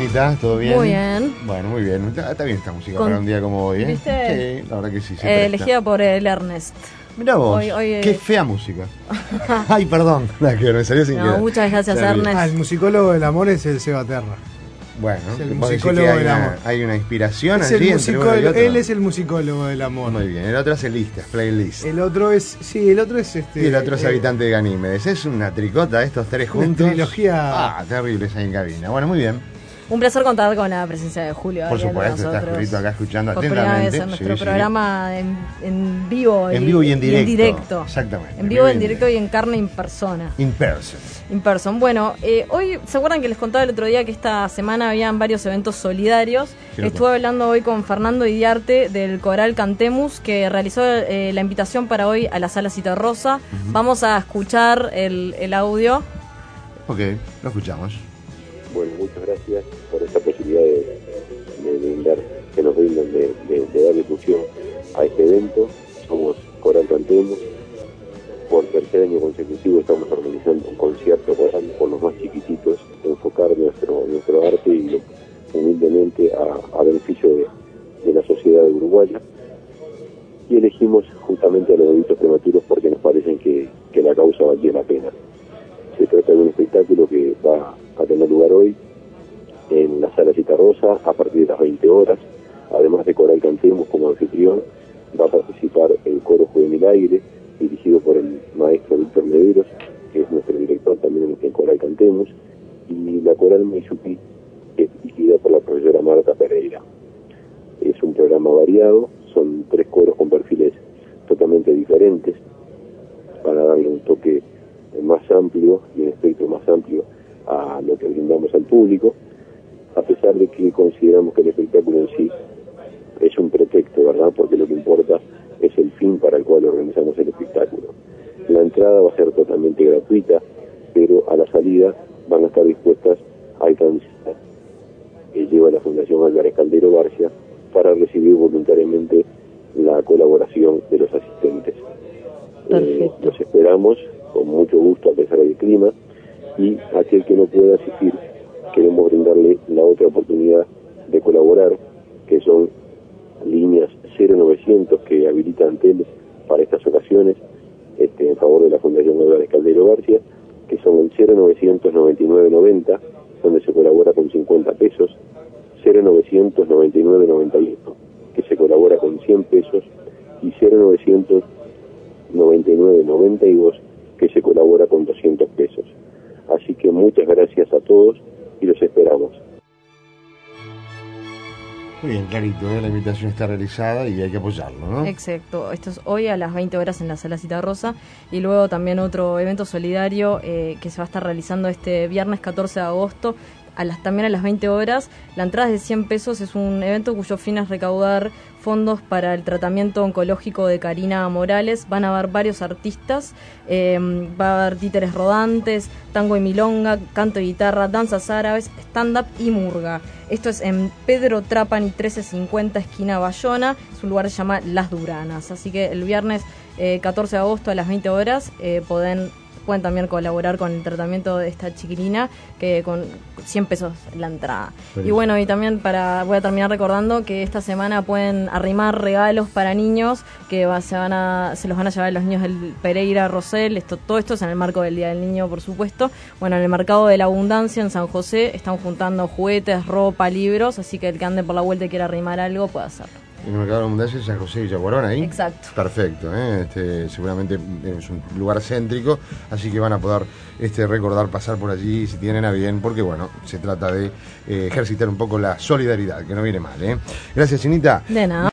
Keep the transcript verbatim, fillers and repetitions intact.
Chinita? ¿Todo bien? Muy bien. Bueno, muy bien. Está, está bien esta música Con... para un día como hoy, ¿eh? ¿Viste? Sí, la verdad que sí. Eh, elegida por el Ernest. Mirá vos, Hoy, hoy, qué fea música. Ay, perdón, nada que ver, me salió sin no, querer. muchas gracias, Ernest. Ah, el musicólogo del amor es el Seba Terra. Bueno, es el vos decís musicólogo que hay del una, amor. hay una inspiración Es allí el entre musicólogo, uno y otro. él es el musicólogo del amor. Muy bien, el otro hace listas, playlist. El otro es, sí, el otro es este. Y el otro es eh, habitante de Ganímedes. Es una tricota estos tres Una juntos. trilogía. Ah, terribles ahí en cabina. Bueno, muy bien. Un placer contar con la presencia de Julio. Por Ariel, supuesto, nosotros. está Julito acá escuchando Por primera vez atentamente. en nuestro Sí, sí. programa en, en vivo. En vivo y en directo. Y en directo. Exactamente. En vivo, en directo y en carne y en persona. In person. In person. Bueno, eh, hoy, ¿se acuerdan que les contaba el otro día que esta semana habían varios eventos solidarios? Cierto. Estuve hablando hoy con Fernando Idiarte del Coral Cantemus, que realizó eh, la invitación para hoy a la Sala Citarrosa. Uh-huh. Vamos a escuchar el, el audio. Ok, lo escuchamos. Bueno, muchas gracias por esta posibilidad de, de brindar, que nos brindan de, de, de dar difusión a este evento. Somos Coral Cantemus. Por tercer año consecutivo estamos organizando un concierto coral con los más chiquititos, enfocar nuestro nuestro arte y humildemente a, a beneficio de, de la sociedad uruguaya. Y elegimos justamente a los bebitos prematuros porque nos parecen que, que la causa valía la pena. Se trata de un espectáculo que va a tener lugar hoy en la Sala Citarrosa a partir de las veinte horas. Además de Coral Cantemus como anfitrión, va a participar el Coro Juvenil Aire, dirigido por el maestro Víctor Mederos, que es nuestro director también en Coral Cantemus, y la Coral Meisupi, que es dirigida por la profesora Marta Pereira. Es un programa variado, son tres coros con perfiles totalmente diferentes, para darle un toque más amplio y un espectro más amplio a lo que brindamos al público, a pesar de que consideramos que el espectáculo en sí es un pretexto, ¿verdad? Porque lo que importa es el fin para el cual organizamos el espectáculo. La entrada va a ser totalmente gratuita, pero a la salida van a estar dispuestas alcancías que lleva la Fundación Álvarez Caldero Barcia para recibir voluntariamente la colaboración de los asistentes. Eh, los esperamos con mucho gusto a pesar del clima, y aquel que no pueda asistir queremos brindarle la otra oportunidad de colaborar, que son líneas cero novecientos que habilitan Teles para estas ocasiones, este, en favor de la Fundación Álvarez Caldero García, que son el cero novecientos noventa y nueve noventa, donde se colabora con cincuenta pesos, cero novecientos noventa y nueve noventa y uno, que se colabora con cien pesos, y cero novecientos noventa y nueve noventa y dos, que se colabora con doscientos pesos. Así que muchas gracias a todos y los esperamos. Muy bien, clarito, ¿eh? La invitación está realizada y hay que apoyarlo, ¿no? Exacto, esto es hoy a las veinte horas en la Sala Citarrosa, y luego también otro evento solidario eh, que se va a estar realizando este viernes catorce de agosto, a las, también a las veinte horas. La entrada es de cien pesos, es un evento cuyo fin es recaudar fondos para el tratamiento oncológico de Karina Morales. Van a haber varios artistas, eh, va a haber títeres rodantes, tango y milonga, canto y guitarra, danzas árabes, stand-up y murga. Esto es en Pedro Trapani trece cincuenta, esquina Bayona. Su lugar se llama Las Duranas. Así que el viernes eh, catorce de agosto a las veinte horas eh, pueden... pueden también colaborar con el tratamiento de esta chiquilina, que con cien pesos la entrada. Pero y bueno, y también para voy a terminar recordando que esta semana pueden arrimar regalos para niños que va, se van a se los van a llevar los niños del Pereira Rosell. Esto, todo esto es en el marco del Día del Niño, por supuesto. Bueno, en el Mercado de la Abundancia en San José están juntando juguetes, ropa, libros, así que el que ande por la vuelta y quiera arrimar algo puede hacerlo. En el Mercado de la Abundancia, San José y Villaguarón, ahí. Exacto. Perfecto, ¿eh? Este, seguramente es un lugar céntrico, así que van a poder este, recordar pasar por allí si tienen a bien, porque bueno, se trata de eh, ejercitar un poco la solidaridad, que no viene mal, ¿eh? Gracias, Chinita. De nada.